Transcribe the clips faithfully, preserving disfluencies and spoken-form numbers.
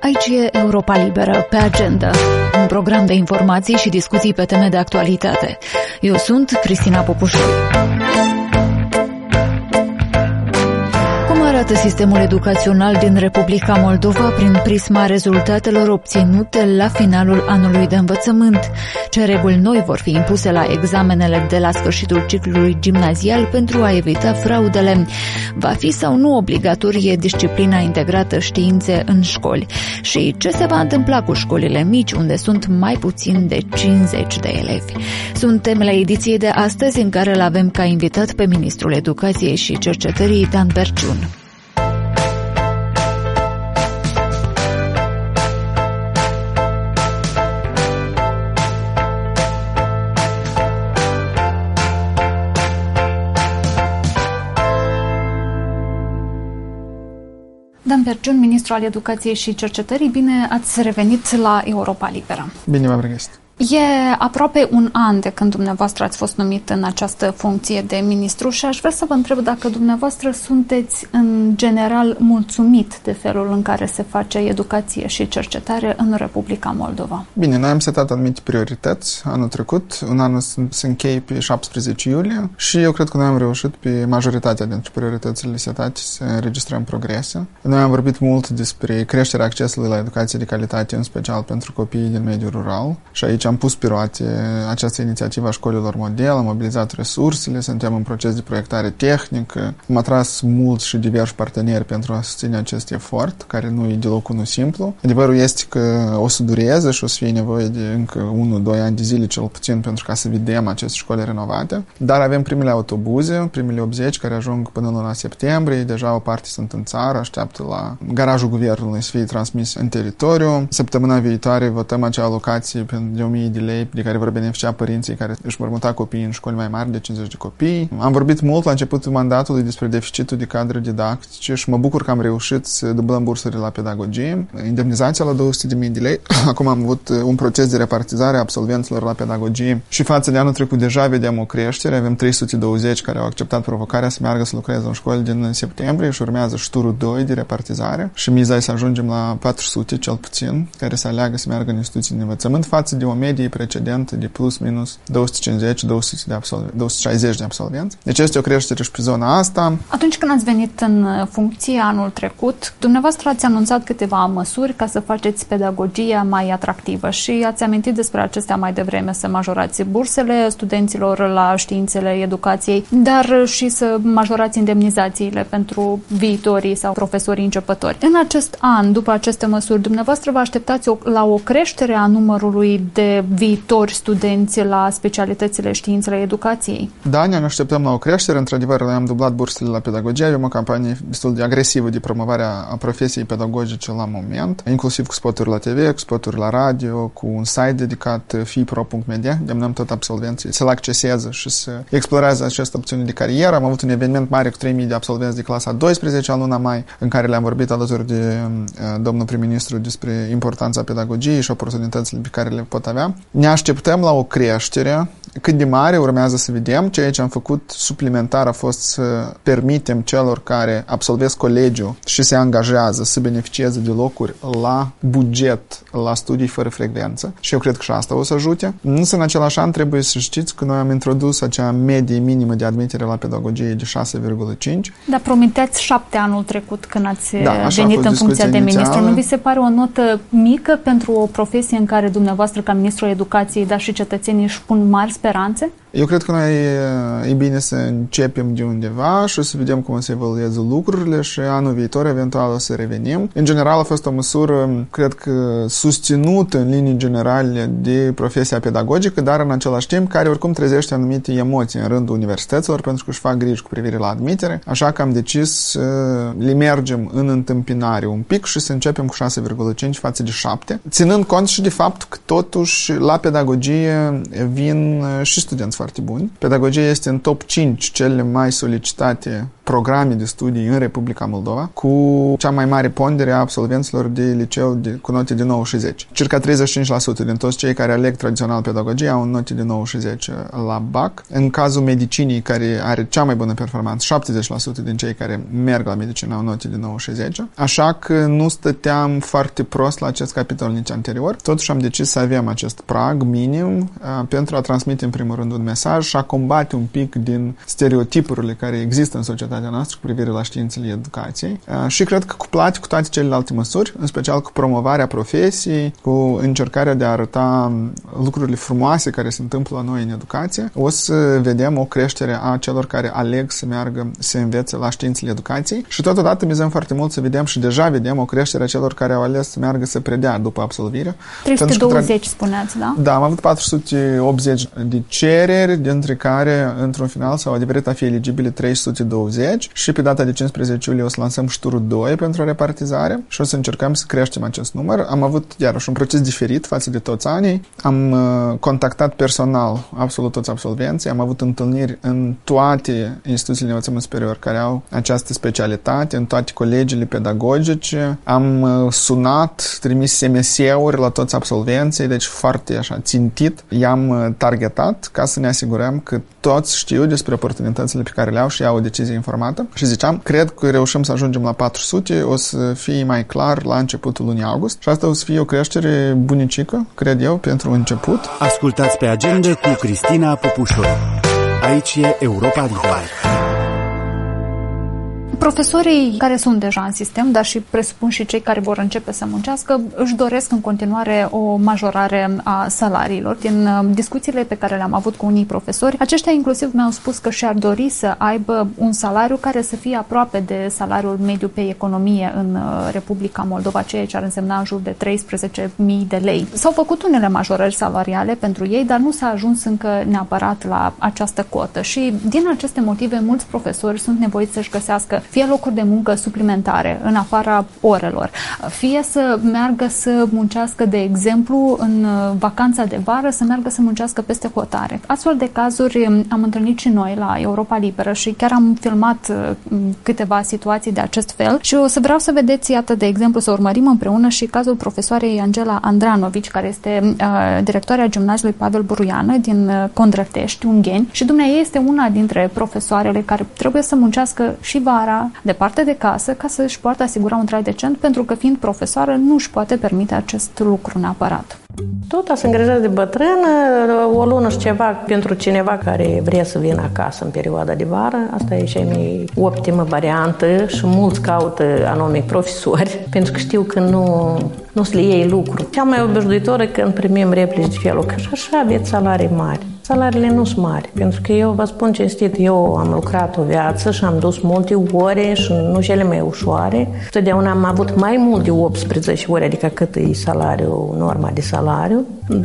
Aici e Europa Liberă, pe agenda, un program de informații și discuții pe teme de actualitate. Eu sunt Cristina Popușoi. Cum arată sistemul educațional din Republica Moldova prin prisma rezultatelor obținute la finalul anului de învățământ? Ce reguli noi vor fi impuse la examenele de la sfârșitul ciclului gimnazial pentru a evita fraudele? Va fi sau nu obligatorie disciplina integrată științe în școli? Și ce se va întâmpla cu școlile mici, unde sunt mai puțin de cincizeci de elevi? Sunt temele ediției de astăzi, în care îl avem ca invitat pe ministrul Educației și Cercetării, Dan Berciun. Dan Berciun, ministru al Educației și Cercetării, bine ați revenit la Europa Liberă. Bine v-am regăsit. E aproape un an de când dumneavoastră ați fost numit în această funcție de ministru și aș vrea să vă întreb dacă dumneavoastră sunteți în general mulțumit de felul în care se face educație și cercetare în Republica Moldova. Bine, noi am setat anumite priorități anul trecut, un an se încheie pe șaptesprezece iulie și eu cred că noi am reușit pe majoritatea dintre prioritățile setate să înregistrăm progrese. Noi am vorbit mult despre creșterea accesului la educație de calitate, în special pentru copiii din mediul rural, și aici am pus pe roate această inițiativă a școlilor model, am mobilizat resursele, suntem în proces de proiectare tehnică, am atras mulți și diversi parteneri pentru a susține acest efort, care nu e deloc unul simplu. Adevărul este că o să dureze și o să fie nevoie de încă unu doi ani de zile cel puțin pentru ca să vedem aceste școli renovate, dar avem primele autobuze, primele optzeci care ajung până în luna septembrie, deja o parte sunt în țară, așteaptă la garajul guvernului să fie transmis în teritoriu. Săptămâna viitoare votăm acea alocație de o mie de lei de care vor beneficia părinții care își vor muta copiii în școli mai mari de cincizeci de copii. Am vorbit mult la începutul mandatului despre deficitul de cadre didactice și mă bucur că am reușit să dublăm bursele la pedagogie, indemnizația la două sute de mii de lei. Acum am avut un proces de repartizare a absolvenților la pedagogie și față de anul trecut deja vedem o creștere. Avem trei sute douăzeci care au acceptat provocarea să meargă să lucreze în școli din septembrie și urmează și turul doi de repartizare și miza e să ajungem la patru sute cel puțin care să aleagă să meargă în instituții de învățământ față de o medie precedentă de plus minus două sute cincizeci două sute de absolvenți, două sute șaizeci de absolvenți. Deci este o creștere și pe zona asta. Atunci când ați venit în funcție anul trecut, dumneavoastră ați anunțat câteva măsuri ca să faceți pedagogia mai atractivă și ați amintit despre acestea mai devreme, să majorați bursele studenților la științele educației, dar și să majorați indemnizațiile pentru viitorii sau profesorii începători. În acest an, după aceste măsuri, dumneavoastră vă așteptați o, la o creștere a numărului de viitori studenți la specialitățile științele educației? Da, ne așteptăm la o creștere. Într-adevăr, noi am dublat bursele la pedagogie. Avem o campanie destul de agresivă de promovare a profesiei pedagogice la moment, inclusiv cu spoturi la T V, cu spoturi la radio, cu un site dedicat fipro punct media. Demnăm tot absolvenții să-l acceseze și să exploreze această opțiune de carieră. Am avut un eveniment mare cu trei mii de absolvenți de clasa a douăsprezecea în luna mai, în care le-am vorbit alături de uh, domnul prim-ministru despre importanța pedagogiei și oportunitățile pe care le pot avea. Ne așteptăm la o creștere. Cât de mare urmează să vedem. Ceea ce am făcut suplimentar a fost să permitem celor care absolvesc colegiul și se angajează să beneficieze de locuri la buget, la studii fără frecvență. Și eu cred că și asta o să ajute. Însă, în același an, trebuie să știți că noi am introdus acea medie minimă de admitere la pedagogie de șase virgulă cinci. Dar promiteați șapte anul trecut când ați da, venit în funcția de inițială. ministru. Nu vi se pare o notă mică pentru o profesie în care dumneavoastră, ca ministrul educației, dar și cetățenii își pun mari speranțe? Eu cred că noi e bine să începem de undeva și să vedem cum se evoluează lucrurile și anul viitor eventual o să revenim. În general a fost o măsură, cred că susținută în linii generale de profesia pedagogică, dar în același timp care oricum trezește anumite emoții în rândul universităților pentru că își fac griji cu privire la admitere, așa că am decis să le mergem în întâmpinare un pic și să începem cu șase virgulă cinci față de șapte, ținând cont și de faptul că totuși la pedagogie vin și studenți foarte buni. Pedagogia este în top cinci cele mai solicitate programe de studii în Republica Moldova, cu cea mai mare pondere a absolvenților de liceu de, cu note de nouă și zece. Circa treizeci și cinci la sută din toți cei care aleg tradițional pedagogie au note de nouă și zece la B A C. În cazul medicinii, care are cea mai bună performanță, șaptezeci la sută din cei care merg la medicină au note de nouă și zece. Așa că nu stăteam foarte prost la acest capitol nici anterior. Totuși am decis să avem acest prag minim uh, pentru a transmite în primul rând un mesaj și a combate un pic din stereotipurile care există în societatea noastră cu privire la științele educației. Uh, și cred că cuplate cu toate celelalte măsuri, în special cu promovarea profesiei, cu încercarea de a arăta lucrurile frumoase care se întâmplă la noi în educație, o să vedem o creștere a celor care aleg să meargă să învețe la științele educației și totodată mizăm foarte mult să vedem și deja vedem o creștere a celor care au ales să meargă să predea după absolvire. trei sute douăzeci spuneați, da? Da, am avut patru sute optzeci de cereri, dintre care într-un final s-au adeverit a fi eligibile trei sute douăzeci și pe data de cincisprezece iulie o să lansăm și turul doi pentru repartizare și o să încercăm să creștem acest număr. Am avut iarăși un proces diferit față de toți anii. Am uh, contactat personal absolut toți absolvenții, am avut întâlniri în toate instituțiile de învățământ superior care au această specialitate, în toate colegiile pedagogice. Am uh, sunat, trimis S M S-uri la toți absolvenții, deci foarte așa țintit. I-am uh, targetat ca să ne asigurăm că toți știu despre oportunitățile pe care le au și iau o decizie informată. Și ziceam, cred că reușim să ajungem la patru sute, o să fie mai clar la începutul lunii august și asta o să fie o creștere bunicică, cred eu, pentru început. Ascultați pe Agenda cu Cristina Popușoi. Aici e Europa Liberă. Profesorii care sunt deja în sistem, dar și presupun și cei care vor începe să muncească, își doresc în continuare o majorare a salariilor. Din discuțiile pe care le-am avut cu unii profesori, aceștia inclusiv mi-au spus că și-ar dori să aibă un salariu care să fie aproape de salariul mediu pe economie în Republica Moldova, ceea ce ar însemna în jur de treisprezece mii de lei. S-au făcut unele majorări salariale pentru ei, dar nu s-a ajuns încă neapărat la această cotă și din aceste motive mulți profesori sunt nevoiți să-și găsească fie locuri de muncă suplimentare în afara orelor, fie să meargă să muncească, de exemplu, în vacanța de vară, să meargă să muncească peste hotare. Astfel de cazuri am întâlnit și noi la Europa Liberă și chiar am filmat câteva situații de acest fel și o să vreau să vedeți, iată, de exemplu, să urmărim împreună și cazul profesoarei Angela Andranovici, care este uh, directoarea gimnaziului Pavel Buruiană din Condrătești, Ungheni, și dumneavoastră este una dintre profesoarele care trebuie să muncească și vara departe de casă ca să își poată asigura un trai decent, pentru că fiind profesoară nu își poate permite acest lucru neapărat. Tot a se îngrijit de bătrână, o lună și ceva pentru cineva care vrea să vină acasă în perioada de vară. Asta e cea mai optimă variantă și mulți caută anume profesori, pentru că știu că nu, nu se le iei lucru. Cea mai obișnuitoră când primim replici de felul că și așa aveți salarii mari. Salariile nu sunt mari, pentru că eu vă spun cinstit, eu am lucrat o viață și am dus multe ore și nu cele mai ușoare. Totdeauna am avut mai mult de optsprezece ore, adică cât e salariul, norma de salariu,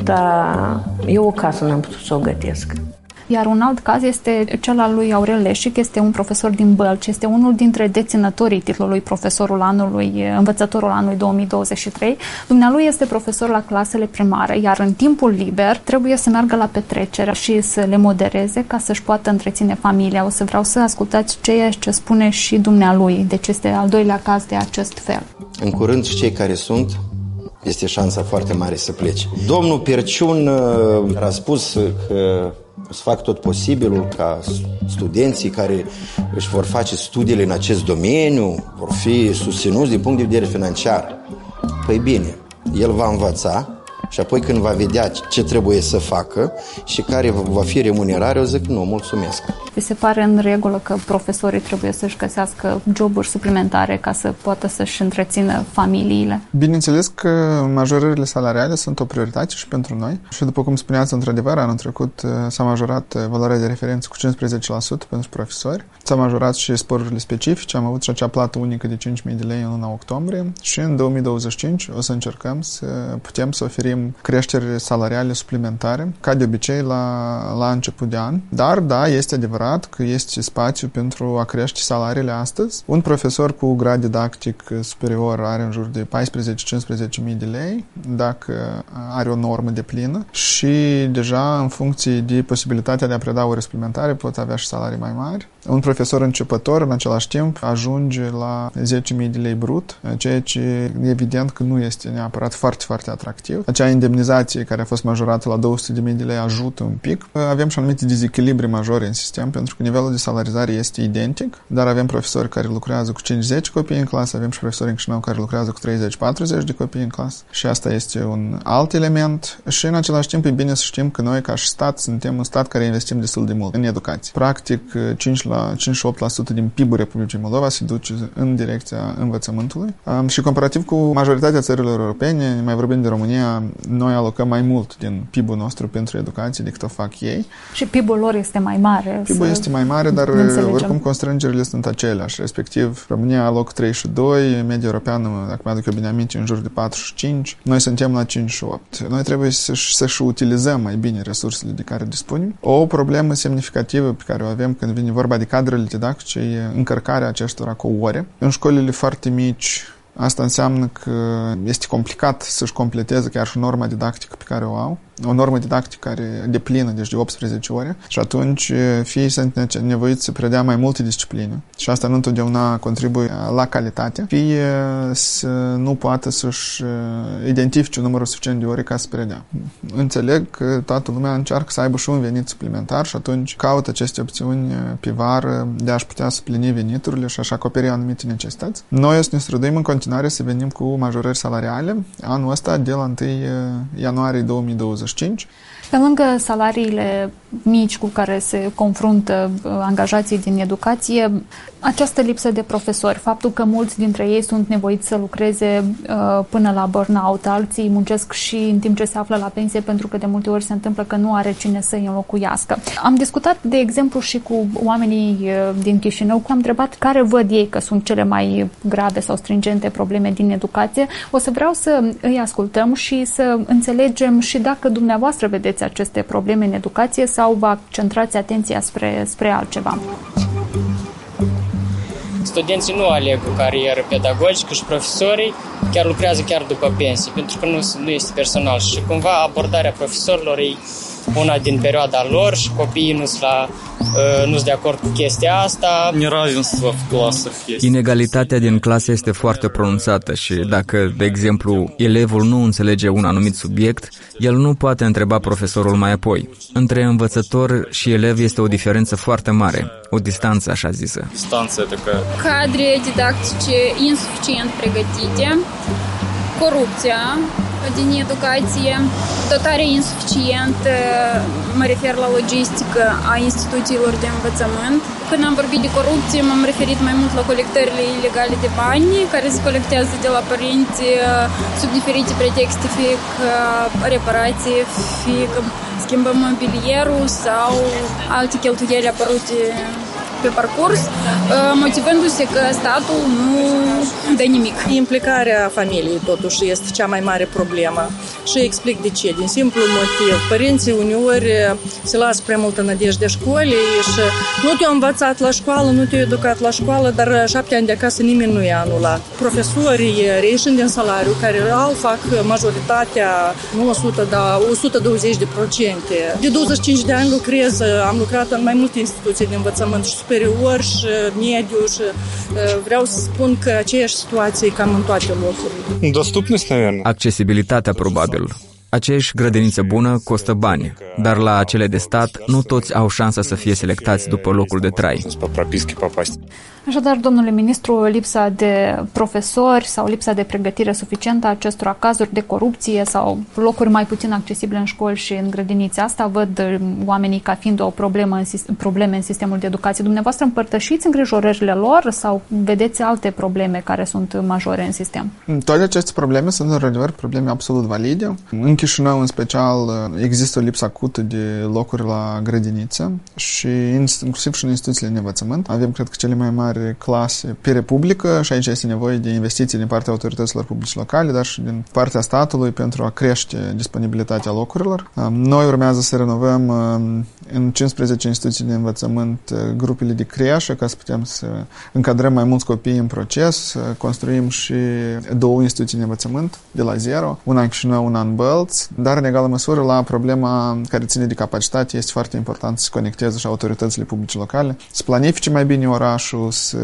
dar eu o casă n-am putut să o gătesc. Iar un alt caz este cel al lui Aurel Leșic, este un profesor din Bălci, este unul dintre deținătorii titlului profesorul anului, învățătorul anului două mii douăzeci și trei. Dumnealui este profesor la clasele primare, iar în timpul liber trebuie să meargă la petrecere și să le modereze ca să-și poată întreține familia. O să vreau să ascultați ceea ce spune și dumnealui, deci este al doilea caz de acest fel. În curând și cei care sunt, este șansa foarte mare să plece. Domnul Perciun a spus că o să fac tot posibilul ca studenții care își vor face studiile în acest domeniu vor fi susținuți din punct de vedere financiar. Păi bine, el va învăța și apoi când va vedea ce trebuie să facă și care va fi remunerarea, o zic nu, mulțumesc. Vi se pare în regulă că profesorii trebuie să-și găsească joburi suplimentare ca să poată să-și întrețină familiile? Bineînțeles că majorările salariale sunt o prioritate și pentru noi. Și după cum spuneați, într-adevăr, anul trecut s-a majorat valoarea de referință cu cincisprezece la sută pentru profesori. S-a majorat și sporurile specifice. Am avut și acea plată unică de cinci mii de lei în luna octombrie și în două mii douăzeci și cinci o să încercăm să putem să oferim dorim creșteri salariale suplimentare, ca de obicei la, la început de an. Dar, da, este adevărat că este spațiu pentru a crește salariile astăzi. Un profesor cu grad didactic superior are în jur de paisprezece-cincisprezece mii de lei, dacă are o normă de plină, și deja în funcție de posibilitatea de a preda ore suplimentare pot avea și salarii mai mari. Un profesor începător, în același timp, ajunge la zece mii de lei brut, ceea ce evident că nu este neapărat foarte, foarte atractiv. Acea indemnizație care a fost majorată la două sute de mii de lei ajută un pic. Avem și anumite dezechilibre majore în sistem, pentru că nivelul de salarizare este identic, dar avem profesori care lucrează cu cinci-zece copii în clasă, avem și profesori în Chișinău care lucrează cu treizeci-patruzeci de copii în clasă și asta este un alt element. Și în același timp e bine să știm că noi, ca și stat, suntem un stat care investim destul de mult în educație. Practic, cinci la opt la sută din P I B-ul Republicii Moldova se duce în direcția învățământului. Um, și comparativ cu majoritatea țărilor europene, mai vorbim de România, noi alocăm mai mult din P I B-ul nostru pentru educație decât o fac ei. Și P I B-ul lor este mai mare. P I B-ul este mai mare, dar oricum constrângerile sunt aceleași. Respectiv, România aloc treizeci și doi, media europeană, dacă mă aduc eu bine aminte, în jur de patruzeci și cinci. Noi suntem la cincizeci și opt. Noi trebuie să-și, să-și utilizăm mai bine resursele de care dispunem. O problemă semnificativă pe care o avem când vine vorba de cadrele didactice e încărcarea acestora cu ore. În școlile foarte mici, asta înseamnă că este complicat să-și completeze chiar și norma didactică pe care o au. O normă didactică care e deplină, deci de optsprezece ore, și atunci fie sunt nevoiți să predea mai multe discipline și asta nu întotdeauna contribuie la calitate, fie să nu poată să-și identifice un număr suficient de ore ca să predea. Înțeleg că toată lumea încearcă să aibă și un venit suplimentar și atunci caută aceste opțiuni pe vară de a-și putea suplini veniturile și a-și acoperi anumite necesități. Noi o să ne străduim în continuare să venim cu majorări salariale anul ăsta de la întâi ianuarie două mii douăzeci și cinci. Pe lângă salariile mici cu care se confruntă angajații din educație, această lipsă de profesori, faptul că mulți dintre ei sunt nevoiți să lucreze uh, până la burnout, alții muncesc și în timp ce se află la pensie, pentru că de multe ori se întâmplă că nu are cine să îi înlocuiască. Am discutat, de exemplu, și cu oamenii uh, din Chișinău, am întrebat care văd ei că sunt cele mai grave sau stringente probleme din educație. O să vreau să îi ascultăm și să înțelegem și dacă dumneavoastră vedeți aceste probleme în educație sau vă centrați atenția spre, spre altceva. Studenții nu aleg o carieră pedagogică și profesorii chiar lucrează chiar după pensii, pentru că nu, nu este personal și cumva abordarea profesorilor e una din perioada lor și copiii nu sunt la nu sunt de acord cu chestia asta. Inegalitatea din clasă este foarte pronunțată și dacă, de exemplu, elevul nu înțelege un anumit subiect, el nu poate întreba profesorul mai apoi. Între învățător și elev este o diferență foarte mare, o distanță așa zisă. Cadre didactice insuficient pregătite, corupția din educație, dotare insuficientă, mă refer la logistică a instituțiilor de învățământ. Când am vorbit de corupție, m-am referit mai mult la colectările ilegale de bani, care se colectează de la părinți sub diferite pretexte, fie că reparație, fie că schimbăm mobilierul sau alte cheltuieli apărute pe parcurs, motivându-se că statul nu dă nimic. Implicarea familiei totuși este cea mai mare problemă și explic de ce. Din simplu motiv. Părinții uneori se lasă prea multă nădejde școlii și nu te-au învățat la școală, nu te-au educat la școală, dar șapte ani de acasă nimeni nu i-a anulat. Profesorii reișind din salariu, care au fac majoritatea, nu o sută, dar o sută douăzeci de procente. De douăzeci și cinci de ani lucrez, am lucrat în mai multe instituții de învățământ și superior și mediu și vreau să spun că aceeași situație cam în toate locurile. Доступность, наверное. Accesibilitatea, probabil. Aceeași grădiniță bună costă bani, dar la acele de stat nu toți au șansa să fie selectați după locul de trai. Așadar, domnule ministru, lipsa de profesori sau lipsa de pregătire suficientă a acestora, cazuri de corupție sau locuri mai puțin accesibile în școli și în grădinițe, asta văd oamenii ca fiind o problemă în, probleme în sistemul de educație. Dumneavoastră împărtășiți îngrijorările lor sau vedeți alte probleme care sunt majore în sistem? Toate aceste probleme sunt, în adevăr, probleme absolut valide. În Chișinău, în special, există o lipsă acută de locuri la grădiniță și inclusiv și în instituțiile de învățământ. Avem, cred că, cele mai mari clase pe Republică și aici este nevoie de investiții din partea autorităților publice locale, dar și din partea statului pentru a crește disponibilitatea locurilor. Noi urmează să renovăm în cincisprezece instituții de învățământ grupele de creșă ca să putem să încadrăm mai mulți copii în proces. Construim și două instituții de învățământ de la zero, una în Chișinău, una în Bălți, dar în egală măsură la problema care ține de capacitate este foarte important să se conecteze și autoritățile publice locale, să planifice mai bine orașul, să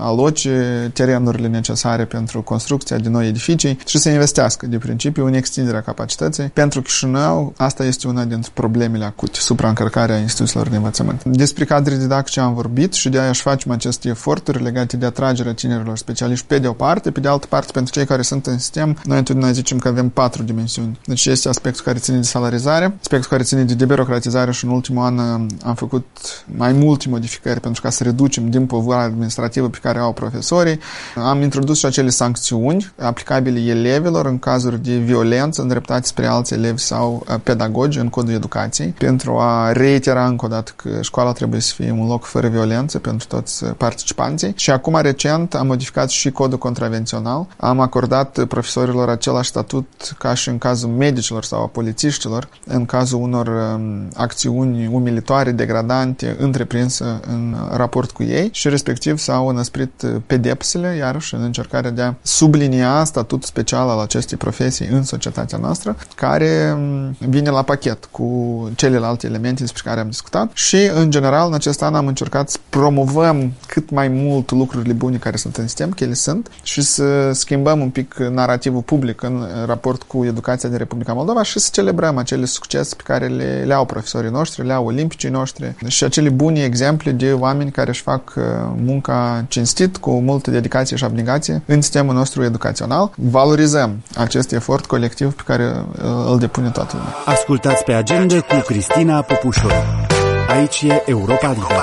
aloce terenurile necesare pentru construcția de noi edificii și să investească de principiu în extinderea capacității. Pentru Chișinău, asta este una dintre problemele acute, supraîncărcarea instituțiilor de învățământ. Despre cadre didactice am vorbit și de aia își facem aceste eforturi legate de atragerea tinerilor specialiști pe de o parte, pe de altă parte pentru cei care sunt în sistem, noi întotdeauna zicem că avem patru dimensiuni. Deci este aspectul care ține de salarizare, aspectul care ține de debirocratizare și în ultimul an am făcut mai multe modificări pentru ca să reducem din povara administrativă pe care au profesorii. Am introdus și acele sancțiuni aplicabile elevilor în cazuri de violență îndreptate spre alți elevi sau pedagogi în codul educației, pentru a reitera încă o dată că școala trebuie să fie un loc fără violență pentru toți participanții. Și acum recent am modificat și codul contravențional. Am acordat profesorilor același statut ca și în cazul medicilor sau a polițiștilor, în cazul unor um, acțiuni umilitoare, degradante, întreprinse în raport cu ei și respectiv s-au înăsprit pedepsele, iarăși în încercarea de a sublinia statutul special al acestei profesii în societatea noastră, care um, vine la pachet cu celelalte elemente despre care am discutat și, în general, în acest an am încercat să promovăm cât mai mult lucrurile bune care sunt în sistem, că ele sunt, și să schimbăm un pic narativul public în raport cu educația din Republica Moldova și să celebrăm acele succese pe care le, le au profesorii noștri, le au olimpicii noștri și acele bune exemple de oameni care își fac munca cinstit, cu multă dedicație și abnegație în sistemul nostru educațional. Valorizăm acest efort colectiv pe care îl depune toată lumea. Ascultați pe Agenda cu Cristina Popușor. Aici e Europa Liberă.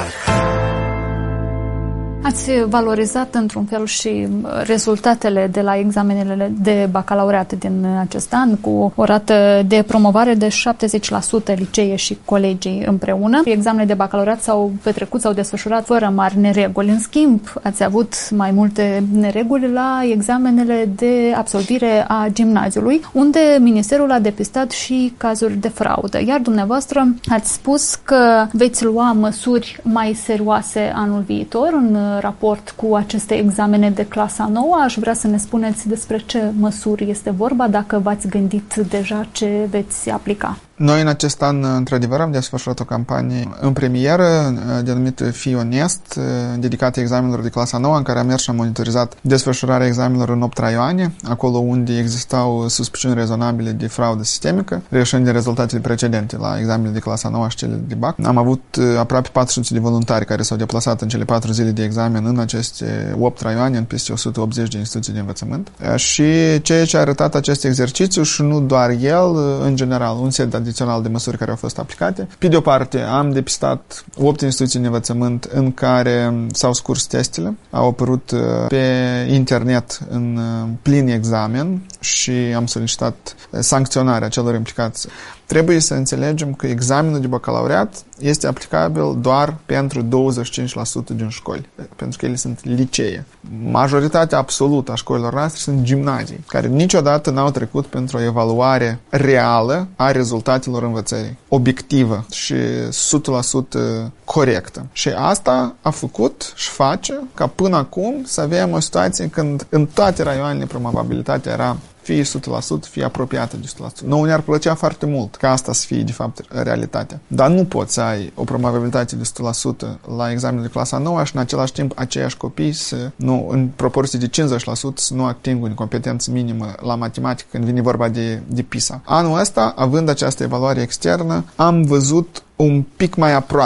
Ați valorizat într-un fel și rezultatele de la examenele de bacalaureat din acest an, cu o rată de promovare de șaptezeci la sută licee și colegii împreună. Examenele de bacalaureat s-au petrecut, s-au desfășurat fără mari nereguli. În schimb, ați avut mai multe nereguli la examenele de absolvire a gimnaziului, unde Ministerul a depistat și cazuri de fraudă. Iar dumneavoastră ați spus că veți lua măsuri mai serioase anul viitor în raport cu aceste examene de clasa nouă. Aș vrea să ne spuneți despre ce măsuri este vorba, dacă v-ați gândit deja ce veți aplica. Noi în acest an, într-adevăr, am desfășurat o campanie în premieră denumită Fii onest, dedicată examenelor de clasa nouă, în care am mers și am monitorizat desfășurarea examenelor în opt raioane, acolo unde existau suspiciuni rezonabile de fraudă sistemică, reieșind din rezultatele precedente la examenele de clasa nouă și cele de bac. Am avut aproape patru sute de voluntari care s-au deplasat în cele patru zile de examen în aceste opt raioane, în peste o sută optzeci de instituții de învățământ. Și ceea ce a arătat acest exercițiu, și nu doar el, în general, un set de de măsuri care au fost aplicate. Pe de o parte, am depistat opt instituții de învățământ în care s-au scurs testele, au apărut pe internet în plin examen și am solicitat sancționarea celor implicați. Trebuie să înțelegem că examenul de bacalaureat este aplicabil doar pentru douăzeci și cinci la sută din școli, pentru că ele sunt licee. Majoritatea absolută a școlilor noastre sunt gimnazii, care niciodată n-au trecut pentru o evaluare reală a rezultatelor învățării, obiectivă și o sută la sută corectă. Și asta a făcut și face ca până acum să avem o situație când în toate raioanele probabilitatea era fie o sută la sută, fie apropiată de o sută la sută. Nouă ne-ar plăcea foarte mult ca asta să fie, de fapt, realitatea. Dar nu poți să ai o probabilitate de o sută la sută la examenul de clasa nouă și în același timp aceiași copii să, nu, în proporție de cincizeci la sută să nu atingă o competență minimă la matematică când vine vorba de, de PISA. Anul ăsta, având această evaluare externă, am văzut un pic mai aproape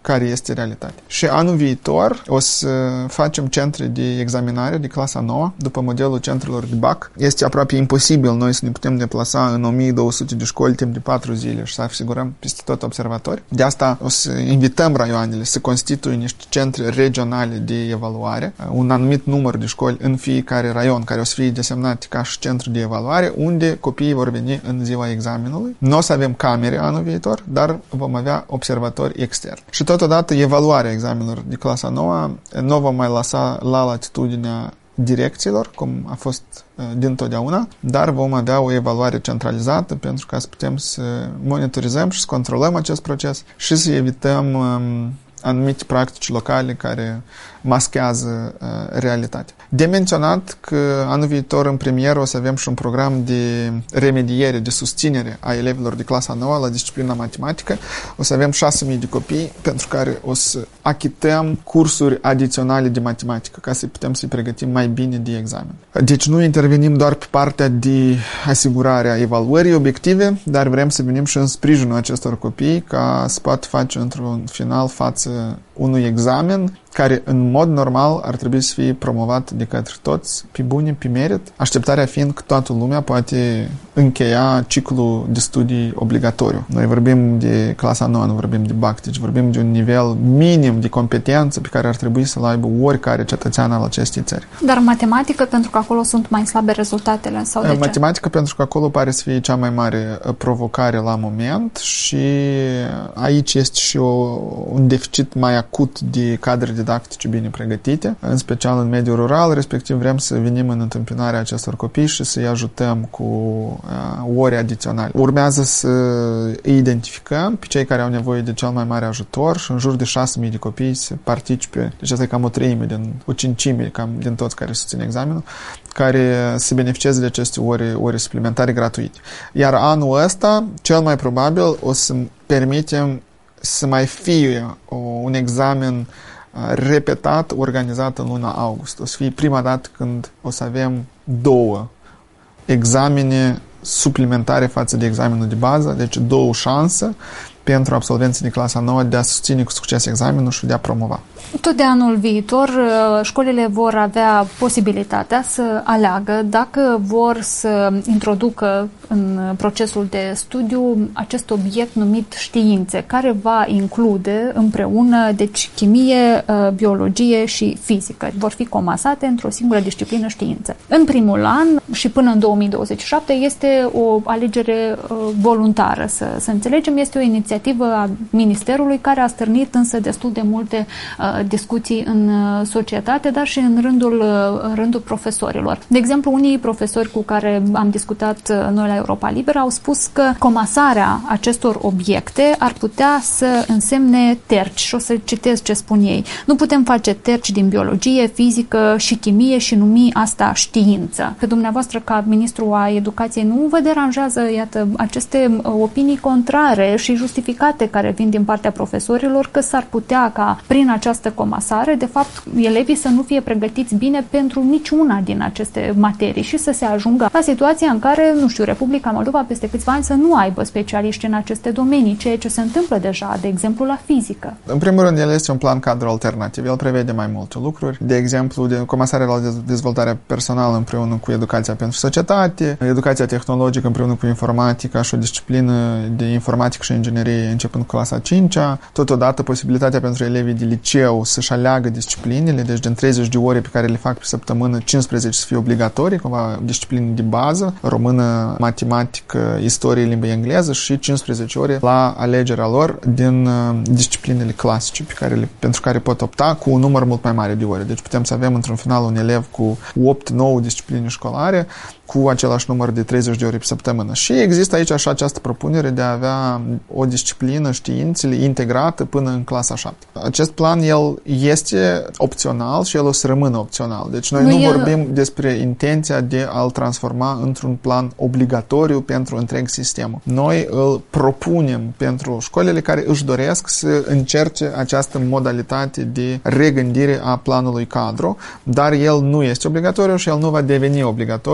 care este realitatea. Și anul viitor o să facem centre de examinare de clasa nouă, după modelul centrelor de B A C. Este aproape imposibil noi să ne putem deplasa în o mie două sute de școli timp de patru zile și să asigurăm peste tot observatori. De asta o să invităm raioanele să constituie niște centre regionale de evaluare, un anumit număr de școli în fiecare raion care o să fie desemnate ca și centru de evaluare, unde copiii vor veni în ziua examenului. Nu o să avem camere anul viitor, dar vom avea observatori externi. Și totodată evaluarea examenelor de clasa nouă nu vom mai lăsa la latitudinea direcțiilor, cum a fost uh, dintotdeauna, dar vom avea o evaluare centralizată pentru ca să putem să monitorizăm și să controlăm acest proces și să evităm um, anumite practici locale care maschează uh, realitatea. De menționat că anul viitor în premieră o să avem și un program de remediere, de susținere a elevilor de clasa nouă la disciplina matematică. O să avem șase mii de copii pentru care o să achităm cursuri adiționale de matematică ca să putem să-i pregătim mai bine de examen. Deci nu intervenim doar pe partea de asigurare a evaluării obiective, dar vrem să venim și în sprijinul acestor copii ca să poată face într-un final față unui examen care în mod normal ar trebui să fie promovat de către toți pe bune, pe merit, așteptarea fiind că toată lumea poate încheia ciclul de studii obligatoriu. Noi vorbim de clasa nouă, nu vorbim de B A C, deci vorbim de un nivel minim de competență pe care ar trebui să-l aibă oricare cetățean al acestei țări. Dar matematică, pentru că acolo sunt mai slabe rezultatele, sau de ce? Matematică, pentru că acolo pare să fie cea mai mare provocare la moment și aici este și o, un deficit mai acut de cadre didactice bine pregătite, în special în mediul rural, respectiv vrem să venim în întâmpinarea acestor copii și să-i ajutăm cu uh, ore adiționale. Urmează să îi identificăm pe cei care au nevoie de cel mai mare ajutor și în jur de șase mii de copii să participe, deci asta e cam o treime, din, o cincime cam din toți care susțin examenul, care să beneficieze de aceste ore, ore suplimentare gratuite. Iar anul ăsta, cel mai probabil, o să permitem să mai fie o, un examen repetat, organizat în luna august. O să fie prima dată când o să avem două examene suplimentare față de examenul de bază, deci două șanse pentru absolvenții de clasa nouă de a susține cu succes examenul și de a promova. Tot de anul viitor, școlile vor avea posibilitatea să aleagă dacă vor să introducă în procesul de studiu acest obiect numit științe, care va include împreună, deci, chimie, biologie și fizică. Vor fi comasate într-o singură disciplină științe. În primul an și până în două mii douăzeci și șapte este o alegere voluntară, să, să înțelegem, este o inițiativă a Ministerului care a stârnit însă destul de multe discuții în societate, dar și în rândul, în rândul profesorilor. De exemplu, unii profesori cu care am discutat noi la Europa Liberă au spus că comasarea acestor obiecte ar putea să însemne terci. Și o să citez ce spun ei. Nu putem face terci din biologie, fizică și chimie și numi asta știință. Pe dumneavoastră, ca ministru a educației, nu vă deranjează, iată, aceste opinii contrare și justificate care vin din partea profesorilor, că s-ar putea ca prin această comasare, de fapt, elevii să nu fie pregătiți bine pentru niciuna din aceste materii și să se ajungă la situația în care, nu știu, Republica Moldova peste câțiva ani să nu aibă specialiști în aceste domenii, ceea ce se întâmplă deja, de exemplu, la fizică. În primul rând, el este un plan cadru alternativ. El prevede mai multe lucruri. De exemplu, de comasarea la dezvoltarea personală împreună cu educația pentru societate, educația tehnologică împreună cu informatica și o disciplină de informatică și inginerie începând cu clasa a cincea, totodată posibilitatea pentru elevii de liceu să-și aleagă disciplinele, deci din treizeci de ore pe care le fac pe săptămână, cincisprezece să fie obligatorii, cumva discipline de bază, română, matematică, istorie, limba engleză și cincisprezece ore la alegerea lor din disciplinele clasice pe care le, pentru care pot opta cu un număr mult mai mare de ore. Deci putem să avem într-un final un elev cu opt nouă discipline școlare cu același număr de treizeci de ore pe săptămână. Și există aici așa această propunere de a avea o disciplină, științele, integrată până în clasa a șaptea. Acest plan, el este opțional și el o să rămână opțional. Deci noi nu, nu el... vorbim despre intenția de a-l transforma într-un plan obligatoriu pentru întreg sistemul. Noi îl propunem pentru școlile care își doresc să încerce această modalitate de regândire a planului cadru, dar el nu este obligatoriu și el nu va deveni obligatoriu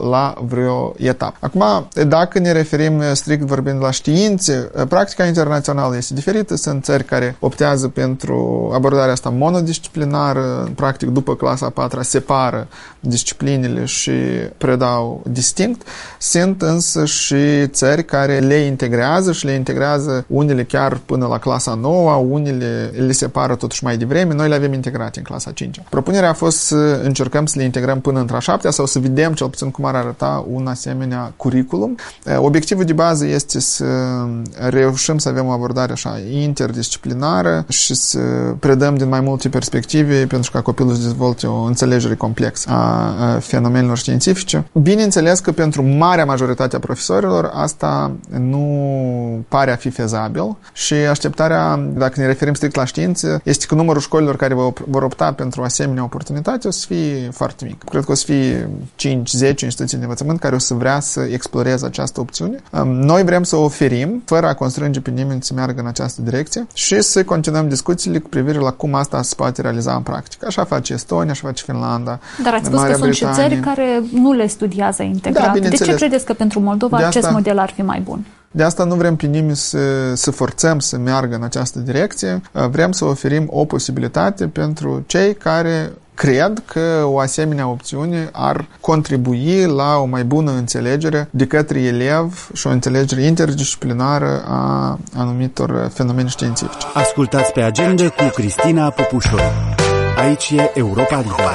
la vreo etapă. Acum, dacă ne referim strict vorbind la științe, practica internațională este diferită. Sunt țări care optează pentru abordarea asta monodisciplinară, practic după clasa a patra separă disciplinele și predau distinct. Sunt însă și țări care le integrează și le integrează unele chiar până la clasa nouă, unele le separă totuși mai devreme, noi le avem integrate în clasa a cincea. Propunerea a fost să încercăm să le integrăm până într-a șaptea sau să vedem cel puțin cum ar arăta un asemenea curriculum. Obiectivul de bază este să reușim să avem o abordare așa interdisciplinară și să predăm din mai multe perspective pentru ca copilul să dezvolte o înțelegere complexă a fenomenelor științifice. Bineînțeles că pentru marea majoritate a profesorilor asta nu pare a fi fezabil și așteptarea, dacă ne referim strict la știință, este că numărul școlilor care vor opta pentru asemenea oportunitate o să fie foarte mic. Cred că o să fie cinci zece instituții de învățământ care o să vrea să exploreze această opțiune. Noi vrem să o oferim, fără a constrânge pe nimeni să meargă în această direcție și să continuăm discuțiile cu privire la cum asta se poate realiza în practică. Așa face Estonia, așa face Finlanda, Dar ați spus Marea că sunt Britanie. și țări care nu le studiază integrat. Da, de ce credeți că pentru Moldova de acest asta, model ar fi mai bun? De asta nu vrem pe nimeni să, să forțăm să meargă în această direcție. Vrem să oferim o posibilitate pentru cei care cred că o asemenea opțiune ar contribui la o mai bună înțelegere de către elev și o înțelegere interdisciplinară a anumitor fenomene științifice. Ascultați pe Agenda cu Cristina Popușoi. Aici e Europa Liberă.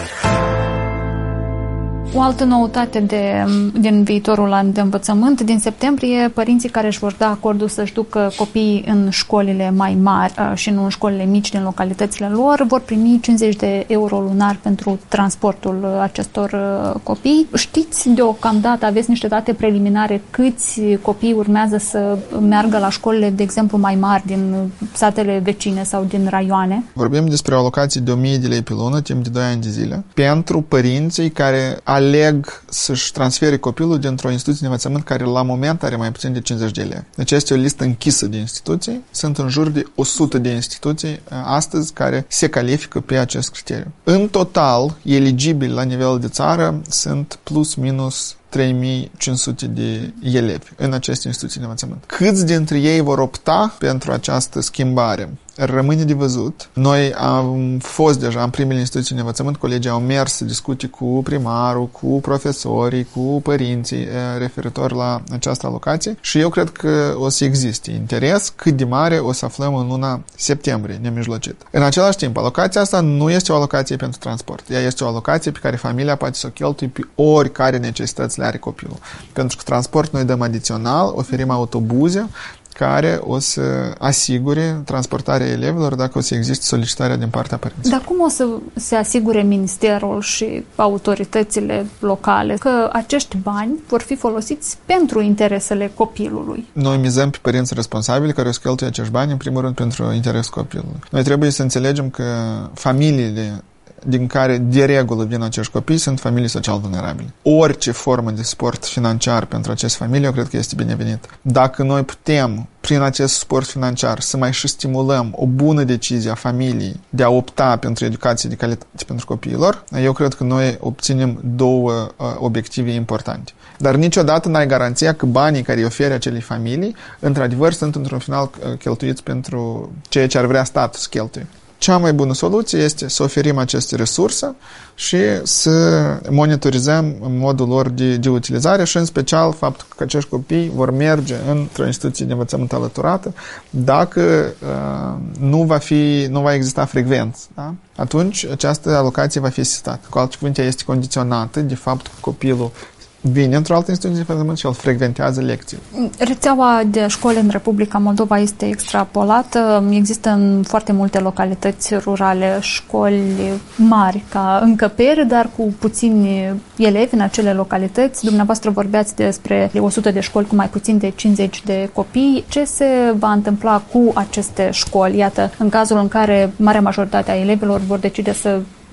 O altă noutate de, din viitorul an de învățământ, din septembrie, părinții care își vor da acordul să-și ducă copiii în școlile mai mari și nu în școlile mici din localitățile lor, vor primi cincizeci de euro lunar pentru transportul acestor copii. Știți deocamdată, aveți niște date preliminare, câți copii urmează să meargă la școlile, de exemplu, mai mari din satele vecine sau din raioane? Vorbim despre o alocație de o mie de lei pe lună, timp de doi ani de zile, pentru părinții care aleg să-și transfere copilul dintr-o instituție de învățământ care la moment are mai puțin de cincizeci de elevi. Deci este o listă închisă de instituții. Sunt în jur de o sută de instituții astăzi care se califică pe acest criteriu. În total, eligibili la nivel de țară sunt plus minus trei mii cinci sute de elevi în aceste instituții de învățământ. Câți dintre ei vor opta pentru această schimbare? Rămâne de văzut. Noi am fost deja în primele instituții de învățământ, colegii au mers să discute cu primarul, cu profesorii, cu părinții referitor la această alocație și eu cred că o să existe interes cât de mare o să aflăm în luna septembrie, nemijlocit. În același timp, alocația asta nu este o alocație pentru transport. Ea este o alocație pe care familia poate să o cheltuie pe oricare necesități le are copilul. Pentru că transport noi dăm adițional, oferim autobuze care o să asigure transportarea elevilor dacă o să existe solicitarea din partea părinților. Dar cum o să se asigure Ministerul și autoritățile locale că acești bani vor fi folosiți pentru interesele copilului? Noi mizăm pe părinți responsabili care o să cheltuie acești bani, în primul rând, pentru interesul copilului. Noi trebuie să înțelegem că familiile din care de regulă vin acești copii sunt familii social vulnerabile. Orice formă de suport financiar pentru aceste familii, eu cred că este binevenit. Dacă noi putem, prin acest suport financiar, să mai și stimulăm o bună decizie a familiei de a opta pentru educație de calitate pentru copiilor, eu cred că noi obținem două uh, obiective importante. Dar niciodată n-ai garanția că banii care îi oferi acelei familii, într-adevăr, sunt într-un final cheltuiți pentru ceea ce ar vrea statul să cheltuie. Cea mai bună soluție este să oferim aceste resurse și să monitorizăm modul lor de, de utilizare și în special faptul că acești copii vor merge într-o instituție de învățământ alăturată dacă uh, nu, va fi, nu va exista frecvență. Da? Atunci această alocație va fi asistată. Cu alte cuvinte, este condiționată de faptul că copilul vine într-o altă instituție de învățământ și el frecventează lecții. Rețeaua de școli în Republica Moldova este extrapolată. Există în foarte multe localități rurale școli mari ca încăperi, dar cu puțini elevi în acele localități. Dumneavoastră vorbeați despre o sută de școli cu mai puțin de cincizeci de copii. Ce se va întâmpla cu aceste școli? Iată, în cazul în care marea majoritate a elevilor vor decide să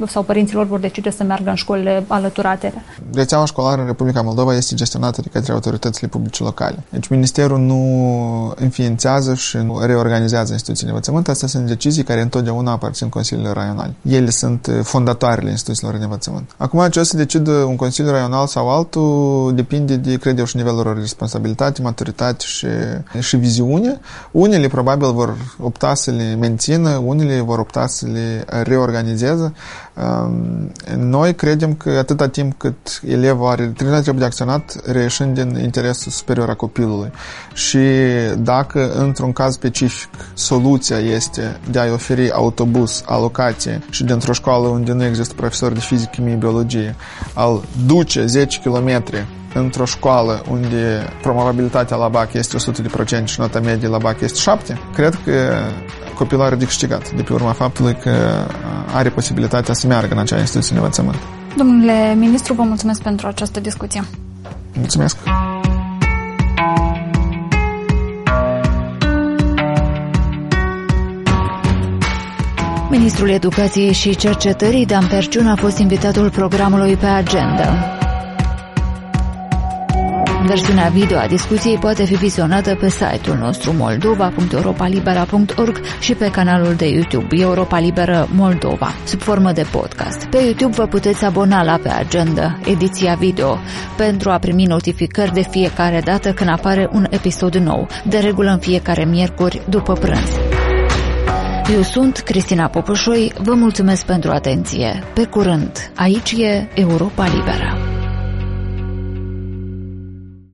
sau părinților vor decide să meargă în școlile alăturate. Rețeaua școlară în Republica Moldova este gestionată de către autoritățile publice locale. Deci Ministerul nu înființează și nu reorganizează instituțiile de învățământ. Astea sunt decizii care întotdeauna aparțin consiliilor raionale. Ele sunt fondatoarele instituțiilor de învățământ. Acum, ce o să decidă un consiliu raional sau altul depinde de, cred eu, și nivelul lor de responsabilitate, maturitate și, și viziune. Unele probabil vor opta să le mențină, unele vor opta să le reorganizeze. Noi credem că atâta timp cât elevul are, trebuie de acționat reieșind din interesul superior a copilului. Și dacă într-un caz specific soluția este de a-i oferi autobuz, alocație și dintr-o școală unde nu există profesori de fizică, chimie, biologie, al duce zece kilometri într-o școală unde probabilitatea la B A C este o sută la sută și nota medie la B A C este șapte, cred că copilul are de câștigat de pe urma faptului că are posibilitatea să meargă în acea instituție de învățământ. Domnule ministru, vă mulțumesc pentru această discuție. Mulțumesc! Ministrul Educației și Cercetării, Dan Perciun, a fost invitatul programului Pe Agenda. Versiunea video a discuției poate fi vizionată pe site-ul nostru moldova punct europa libera punct org și pe canalul de YouTube Europa Liberă Moldova, sub formă de podcast. Pe YouTube vă puteți abona la Pe Agenda, ediția video, pentru a primi notificări de fiecare dată când apare un episod nou, de regulă în fiecare miercuri după prânz. Eu sunt Cristina Popușoi, vă mulțumesc pentru atenție. Pe curând, aici e Europa Liberă.